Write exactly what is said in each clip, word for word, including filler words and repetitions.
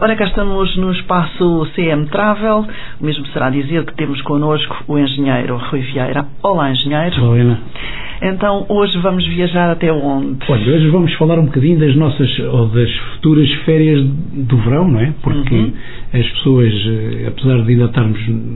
Ora, cá estamos no espaço C M Travel, o mesmo será dizer que temos connosco o engenheiro Rui Vieira. Olá, engenheiro. Olá, Ana. Então, hoje vamos viajar até onde? Olha, hoje vamos falar um bocadinho das nossas, ou das futuras férias do verão, não é? Porque uhum. as pessoas, apesar de ainda estarmos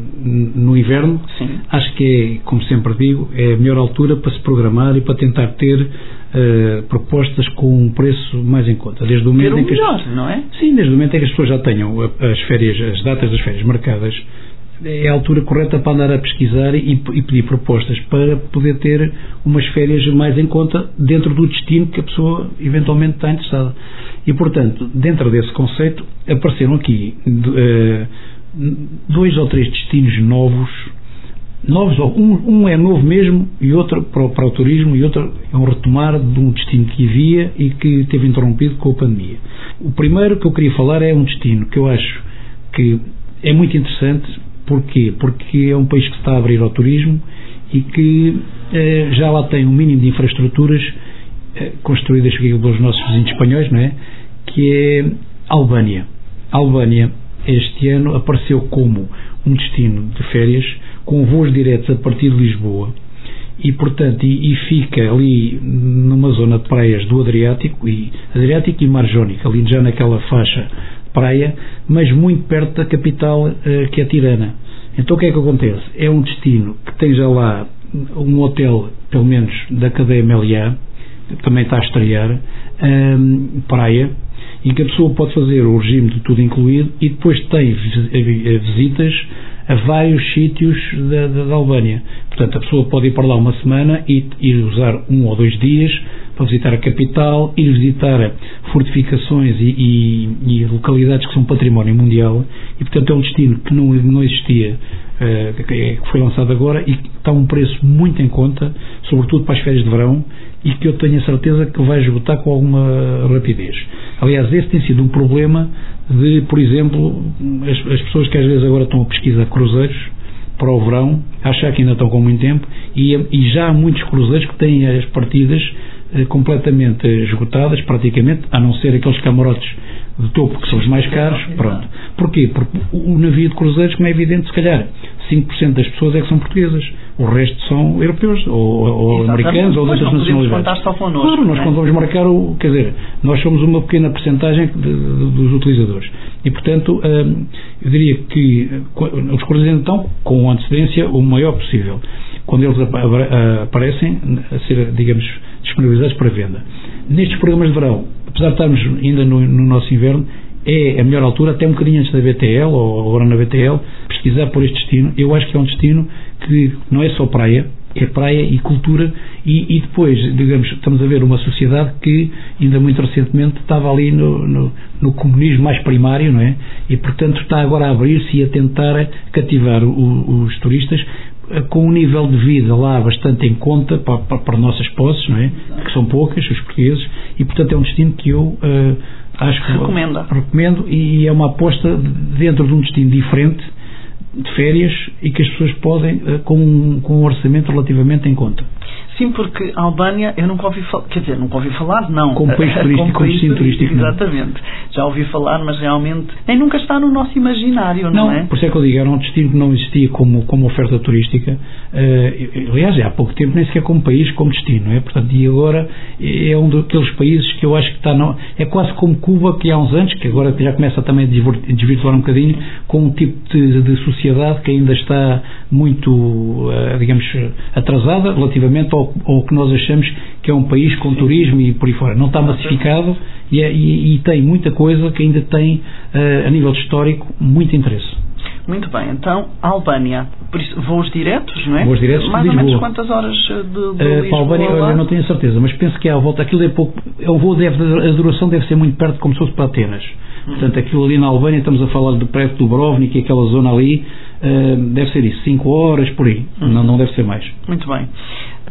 no inverno, Sim. acho que é, como sempre digo, é a melhor altura para se programar e para tentar ter uh, propostas com um preço mais em conta. Desde o momento ter o em que melhor, as, não é? Sim, desde o momento em que as pessoas já tenham as férias, as datas das férias marcadas, é a altura correta para andar a pesquisar e, e pedir propostas para poder ter umas férias mais em conta dentro do destino que a pessoa eventualmente está interessada. E, portanto, dentro desse conceito, apareceram aqui uh, dois ou três destinos novos, novos um, um é novo mesmo e outro para, para o turismo e outro é um retomar de um destino que havia e que teve interrompido com a pandemia. O primeiro que eu queria falar é um destino que eu acho que é muito interessante. Porquê? Porque é um país que se está a abrir ao turismo e que eh, já lá tem um mínimo de infraestruturas eh, construídas pelos nossos vizinhos espanhóis, não é? Que é a Albânia. A Albânia este ano apareceu como um destino de férias com voos diretos a partir de Lisboa e, portanto, e, e fica ali numa zona de praias do Adriático e, Adriático e Mar Jónico, ali já naquela faixa praia, mas muito perto da capital, uh, que é Tirana. Então o que é que acontece? É um destino que tem já lá um hotel, pelo menos da cadeia Meliá, que também está a estrear, um, praia, e que a pessoa pode fazer o regime de tudo incluído e depois tem visitas a vários sítios da, da, da Albânia. Portanto, a pessoa pode ir para lá uma semana e, e usar um ou dois dias para visitar a capital, ir visitar fortificações e, e, e localidades que são património mundial e, portanto, é um destino que não, não existia, uh, que foi lançado agora e que está a um preço muito em conta, sobretudo para as férias de verão, e que eu tenho a certeza que vai esgotar com alguma rapidez. Aliás, esse tem sido um problema de, por exemplo, as, as pessoas que às vezes agora estão a pesquisar cruzeiros para o verão, achar que ainda estão com muito tempo, e, e já há muitos cruzeiros que têm as partidas eh, completamente esgotadas, praticamente, a não ser aqueles camarotes de topo que são os mais caros. Pronto. Porquê? Porque o navio de cruzeiros, como é evidente, se calhar cinco por cento das pessoas é que são portuguesas, o resto são europeus ou, ou americanos ou de outras nacionalidades. Contar só connosco, claro, nós não é? Quando vamos marcar o, quer dizer, nós somos uma pequena percentagem de, de, dos utilizadores e, portanto, hum, eu diria que os cruzeiros estão com antecedência o maior possível quando eles aparecem a ser, digamos, disponibilizados para venda. Nestes programas de verão, apesar de estarmos ainda no, no nosso inverno, é a melhor altura, até um bocadinho antes da B T L, ou agora na B T L, pesquisar por este destino. Eu acho que é um destino que não é só praia, é praia e cultura, e, e depois, digamos, estamos a ver uma sociedade que ainda muito recentemente estava ali no, no, no comunismo mais primário, não é? E, portanto, está agora a abrir-se e a tentar cativar o, os turistas com um nível de vida lá bastante em conta para, para, para nossas posses, não é? Que são poucas, os portugueses, e, portanto, é um destino que eu uh, acho que recomendo. recomendo e é uma aposta dentro de um destino diferente de férias e que as pessoas podem uh, com, um, com um orçamento relativamente em conta. Sim, porque a Albânia eu nunca ouvi falar, quer dizer, nunca ouvi falar, não. Como país turístico, como, como destino turístico, não. Exatamente. Já ouvi falar, mas realmente nem nunca está no nosso imaginário, não, não é? Por isso é que eu digo, era um destino que não existia como, como oferta turística. Uh, aliás, há pouco tempo nem sequer como país, como destino, não é? Portanto, e agora é um daqueles países que eu acho que está, não, é quase como Cuba, que há uns anos, que agora já começa também a desvirtuar um bocadinho, com um tipo de, de sociedade que ainda está muito, uh, digamos, atrasada relativamente ao ou que nós achamos que é um país com Sim. turismo e por aí fora. Não está massificado e, é, e, e tem muita coisa que ainda tem, uh, a nível histórico, muito interesse. Muito bem, então, Albânia, por isso, voos diretos, não é? Voos diretos Mais de ou Lisboa. menos quantas horas de, de uh, Lisboa? Para a Albânia, eu não tenho a certeza, mas penso que é à volta, aquilo é pouco, o voo deve, a duração deve ser muito perto, como se fosse para Atenas. Hum. Portanto, aquilo ali na Albânia, estamos a falar de perto do Dubrovnik e aquela zona ali, uh, deve ser isso, cinco horas, por aí, hum. não, não deve ser mais. Muito bem.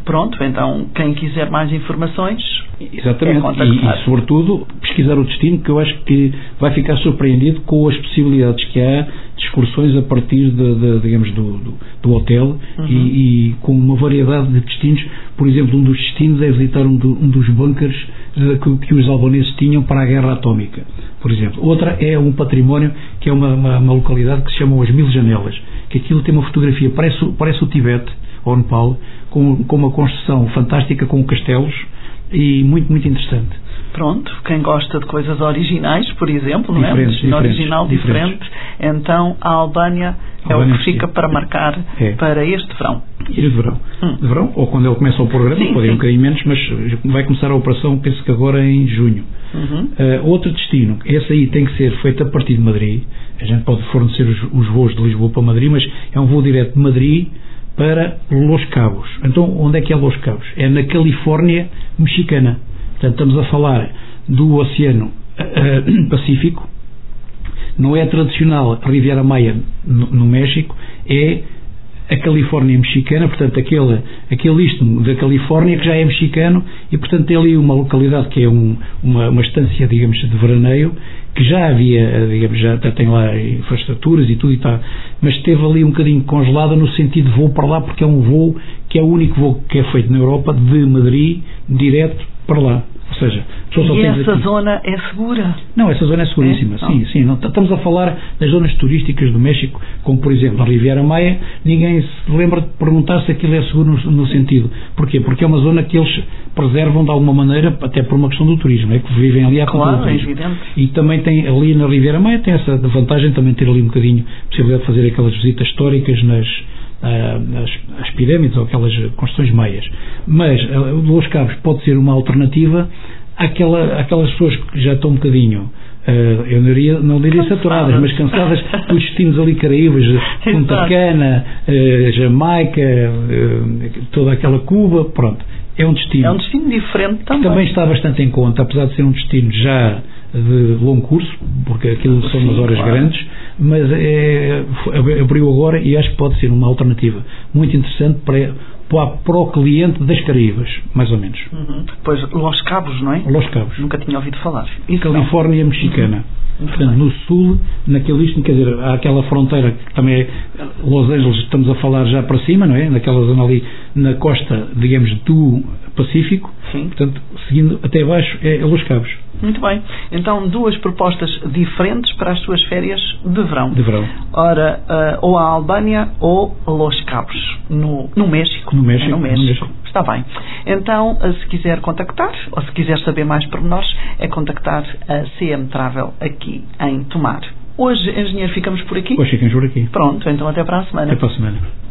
Pronto, então quem quiser mais informações... Exatamente, é e, e sobretudo pesquisar o destino, que eu acho que vai ficar surpreendido com as possibilidades que há de excursões a partir de, de, digamos, do, do, do hotel, uhum. e, e com uma variedade de destinos. Por exemplo, um dos destinos é visitar um, do, um dos bunkers uh, que, que os albaneses tinham para a guerra atómica, por exemplo. Outra é um património que é uma, uma, uma localidade que se chama As Mil Janelas, que aquilo tem uma fotografia, parece, parece o Tibete ou o Nepal, com, com uma construção fantástica, com castelos, e muito, muito interessante. Pronto, quem gosta de coisas originais, por exemplo, não é? Um destino original diferente, então a Albânia é Albânia o que fica sim. para marcar é. para este verão. E de verão. Hum. De verão, ou quando ele começa o programa, sim, pode ir sim. um bocadinho menos, mas vai começar a operação, penso que agora em junho. Uhum. Uh, outro destino, esse aí tem que ser feito a partir de Madrid. A gente pode fornecer os, os voos de Lisboa para Madrid, mas é um voo direto de Madrid para Los Cabos. Então, onde é que é Los Cabos? É na Califórnia mexicana. Portanto, estamos a falar do Oceano uh, Pacífico. Não é a tradicional Riviera Maya no, no México, é a Califórnia mexicana, portanto, aquele, aquele istmo da Califórnia que já é mexicano, e, portanto, tem ali uma localidade que é um, uma, uma estância, digamos, de veraneio, que já havia, digamos, já tem lá infraestruturas e tudo e tal, mas esteve ali um bocadinho congelada no sentido de voo para lá, porque é um voo que é o único voo que é feito na Europa de Madrid direto para lá. Ou seja, e essa aqui. zona é segura? Não, essa zona é seguríssima, é? sim, sim. Não, estamos a falar das zonas turísticas do México, como por exemplo a Riviera Maya. Ninguém se lembra de perguntar se aquilo é seguro no, no sentido. Porquê? Porque é uma zona que eles preservam de alguma maneira, até por uma questão do turismo, é que vivem ali à conta do turismo. É e também tem ali na Riviera Maya, tem essa vantagem também ter ali um bocadinho a possibilidade de fazer aquelas visitas históricas nas As, as pirâmides ou aquelas construções maias. Mas uh, Los Cabos pode ser uma alternativa àquela, àquelas pessoas que já estão um bocadinho, uh, eu não diria, não diria saturadas, mas cansadas dos destinos ali caraíbas, Punta Cana, uh, Jamaica, uh, toda aquela Cuba, pronto. É um destino. É um destino diferente também. Que também está bastante em conta, apesar de ser um destino já de longo curso, porque aquilo são Sim, umas horas claro. grandes, mas é, abriu agora e acho que pode ser uma alternativa muito interessante para, para o cliente das Caraíbas, mais ou menos. Uhum. Pois, Los Cabos, não é? Los Cabos. Nunca tinha ouvido falar. Isso Califórnia não. mexicana. Uhum. Portanto, bem. no sul, naquele istmo, quer dizer, há aquela fronteira que também é Los Angeles, estamos a falar já para cima, não é? Naquela zona ali, na costa, digamos, do Pacífico. Sim. Portanto, seguindo até baixo, é Los Cabos. Muito bem. Então, duas propostas diferentes para as suas férias de verão. De verão. Ora, uh, ou a Albânia ou Los Cabos, no, no México. No México. É no México. No México. Está bem. Então, se quiser contactar, ou se quiser saber mais pormenores, é contactar a C M Travel aqui em Tomar. Hoje, engenheiro, ficamos por aqui? Hoje ficamos por aqui. Pronto, então até para a semana. Até para a semana.